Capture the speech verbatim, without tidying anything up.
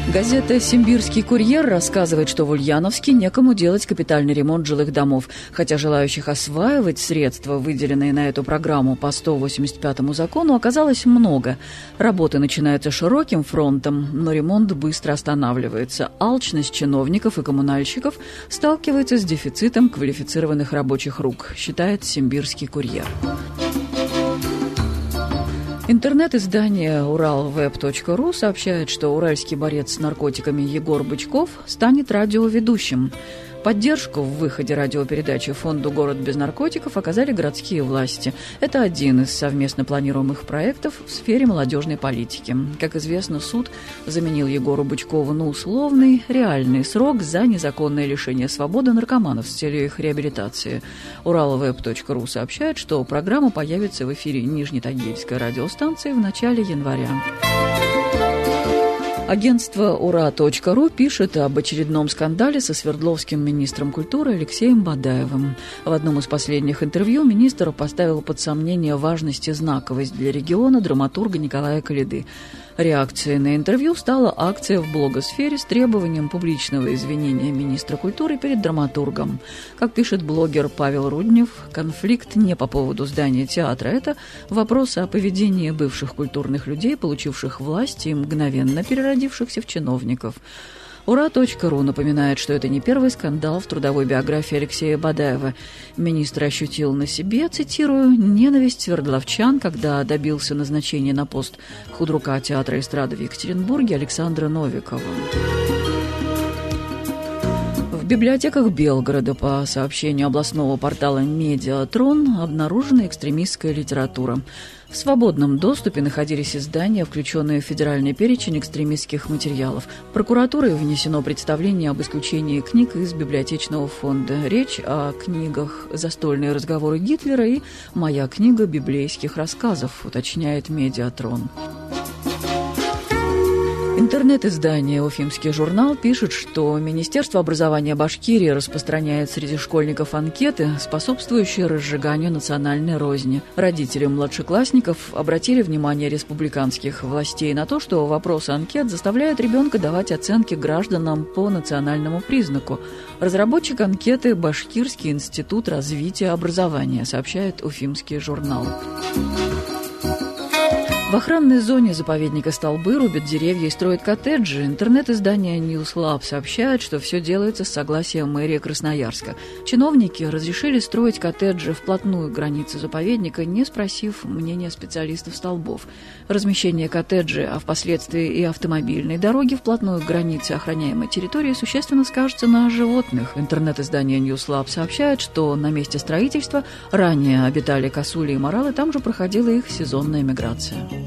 Газета «Симбирский курьер» рассказывает, что в Ульяновске некому делать капитальный ремонт жилых домов. Хотя желающих осваивать средства, выделенные на эту программу по сто восемьдесят пятому закону, оказалось много. Работы начинаются широким фронтом, но ремонт быстро останавливается. Алчность чиновников и коммунальщиков сталкивается с дефицитом квалифицированных рабочих рук, считает «Симбирский курьер». Интернет-издание уралвеб точка ру сообщает, что уральский борец с наркотиками Егор Бычков станет радиоведущим. Поддержку в выходе радиопередачи фонду «Город без наркотиков» оказали городские власти. Это один из совместно планируемых проектов в сфере молодежной политики. Как известно, суд заменил Егору Бычкову на условный, реальный срок за незаконное лишение свободы наркоманов с целью их реабилитации. уралвеб точка ру сообщает, что программа появится в эфире Нижнетагильской радиостанции в начале января. Агентство ура точка ру пишет об очередном скандале со свердловским министром культуры Алексеем Бадаевым. В одном из последних интервью министр поставил под сомнение важность и знаковость для региона драматурга Николая Коляды. Реакцией на интервью стала акция в блогосфере с требованием публичного извинения министра культуры перед драматургом. Как пишет блогер Павел Руднев, конфликт не по поводу здания театра. Это вопрос о поведении бывших культурных людей, получивших власть и мгновенно переродившихся в чиновников. ура точка ру напоминает, что это не первый скандал в трудовой биографии Алексея Бадаева. Министр ощутил на себе, цитирую, «ненависть свердловчан, когда добился назначения на пост худрука театра эстрады в Екатеринбурге Александра Новикова». В библиотеках Белгорода, по сообщению областного портала «Медиатрон», обнаружена экстремистская литература. В свободном доступе находились издания, включенные в федеральный перечень экстремистских материалов. Прокуратурой внесено представление об исключении книг из библиотечного фонда. Речь о книгах «Застольные разговоры Гитлера» и «Моя книга библейских рассказов», уточняет «Медиатрон». Интернет-издание «Уфимский журнал» пишет, что Министерство образования Башкирии распространяет среди школьников анкеты, способствующие разжиганию национальной розни. Родители младшеклассников обратили внимание республиканских властей на то, что вопросы анкет заставляют ребенка давать оценки гражданам по национальному признаку. Разработчик анкеты – Башкирский институт развития образования, сообщает «Уфимский журнал». В охранной зоне заповедника Столбы рубят деревья и строят коттеджи. Интернет-издание Newslab сообщает, что все делается с согласия мэрии Красноярска. Чиновники разрешили строить коттеджи вплотную к границе заповедника, не спросив мнения специалистов Столбов. Размещение коттеджей, а впоследствии и автомобильной дороги вплотную к границе охраняемой территории существенно скажется на животных. Интернет-издание Newslab сообщает, что на месте строительства ранее обитали косули и моралы, там же проходила их сезонная миграция.